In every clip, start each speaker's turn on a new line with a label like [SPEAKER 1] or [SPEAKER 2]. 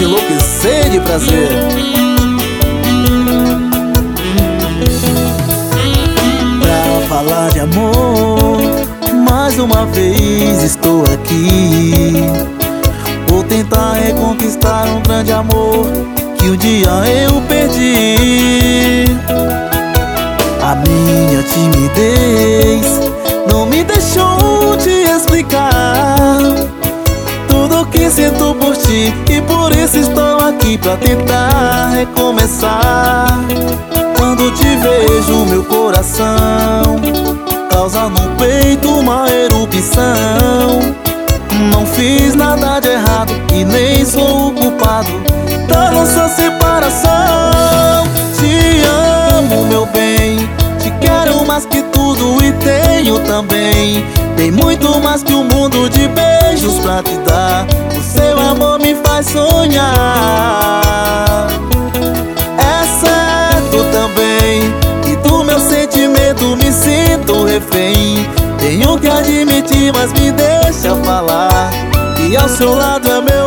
[SPEAKER 1] te enlouquecer de prazer. Pra falar de amor, mais uma vez estou aqui. Vou tentar reconquistar um grande amor que um dia eu perdi. A minha timidez não me deixou te explicar tudo o que sinto por ti, e por isso estou aqui pra tentar recomeçar. Quando te vejo, meu coração causa no peito uma erupção. Não fiz nada de errado e nem sou o culpado da nossa separação. Te amo, meu bem, te quero mais que tudo e tenho também. Tem muito mais que um mundo de beijos pra te dar. O seu amor me faz sonhar. É certo também que do meu sentimento me sinto refém. Tenho que admitir, mas me deixa falar que ao seu lado é meu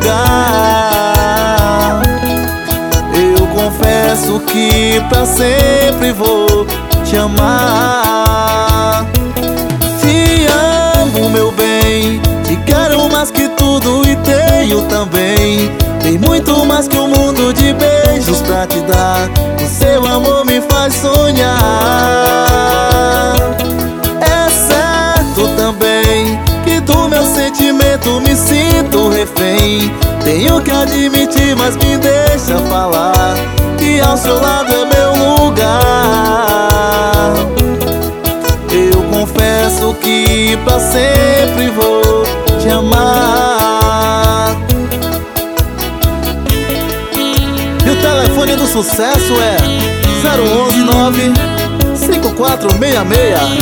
[SPEAKER 1] lugar. Eu confesso que pra sempre vou te amar. Te amo, meu bem, te quero mais que tudo e tenho também. Tem muito mais que um mundo de beijos pra te dar. O seu amor me faz sonhar. É certo também que do meu sentimento me sinto refém. Tenho que admitir, mas me deixa falar que ao seu lado é meu lugar. Eu confesso que pra sempre vou te amar. E o telefone do sucesso é 019 5466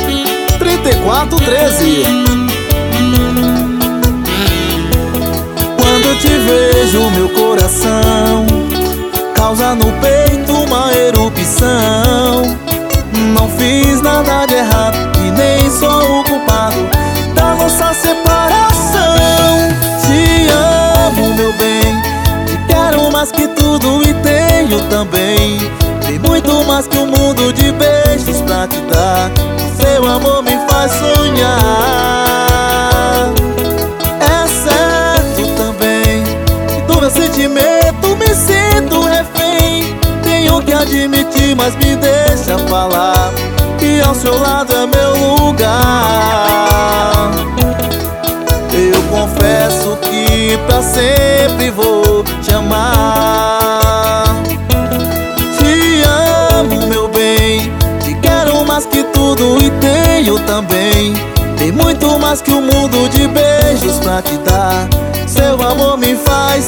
[SPEAKER 1] 3413. Quando te vejo, meu coração causa no peito uma erupção. Não fiz nada de errado e nem sou o culpado da nossa separação. Te amo, meu bem, te quero mais que tudo e tenho também. Tem muito mais que um mundo de beijos pra te dar. O seu amor me faz sonhar. É certo também que do meu sentimento me sinto refém. Tenho que admitir, mas me deixa falar que ao seu lado é meu lugar. Eu confesso que pra sempre vou te amar. Te amo, meu bem, te quero mais que tudo e tenho também. Tem muito mais que um mundo de beijos pra te dar. Seu amor me faz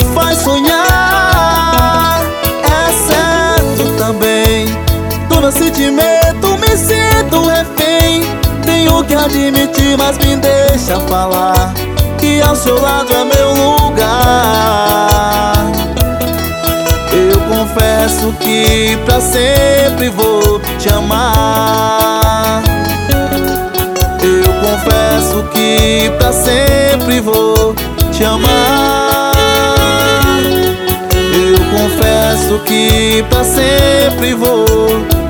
[SPEAKER 1] sonhar. É certo também, do meu sentimento me sinto refém. Tenho que admitir, mas me deixa falar que ao seu lado é meu lugar. Eu confesso que pra sempre vou te amar. Eu confesso que pra sempre vou te amar. Eu confesso que pra sempre vou